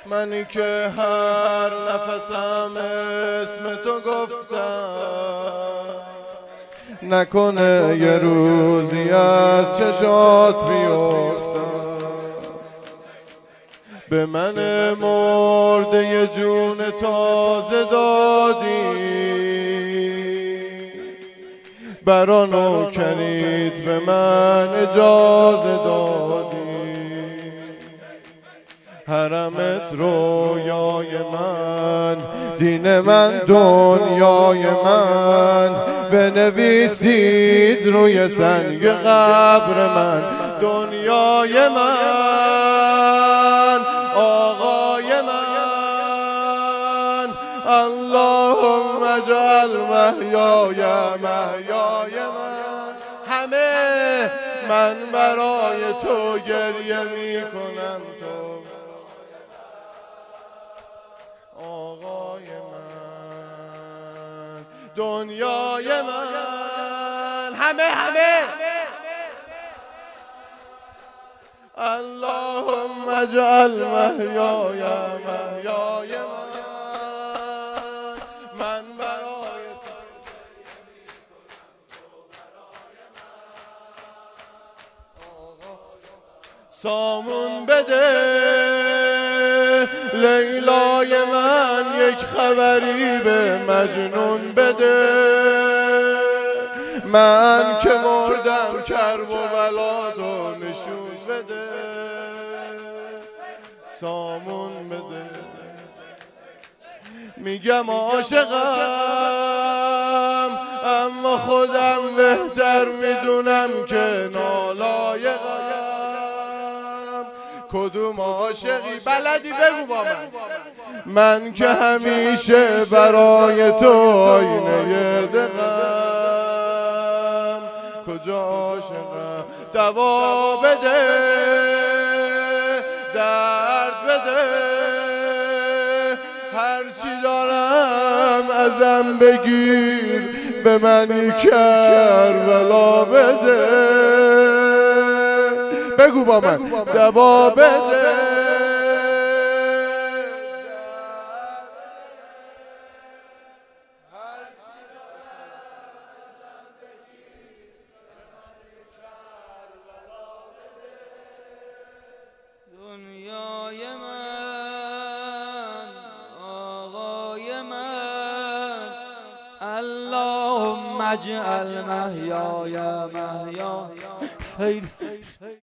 منی که هر نفسم اسم تو گفتم، نکنه یه روزی از چشات بیفتم. به من مرده یه جون تازه دادی، برا نوکریت به من اجازه دادی. حرمت رویای من، دین من دنیای من، بنویسید روی سنگ قبر من. دنیای من، آقای من، اللهم اجعل محیای محیای من. همه من برای تو گریه می کنم، تو آقای من، دنیای من. همه اللهم اجعل محیای محیای من برای تو. سامون بده لیلای من، یک خبری به مجنون بده. من که مردم کرب و بلاتو نشون بده. سامون بده. میگم عاشقم، اما خودم بهتر میدونم که نالایقم. کدوم عاشقی بلدی بگو با من که همیشه برای تو آینه دقم. کجا عاشقم؟ دوا بده، درد بده. هرچی دارم ازم بگیر، به منی کربلا بده. بگو با من دوا بده. دنیای من، آقای من، اللهم اجعل محیای محیا.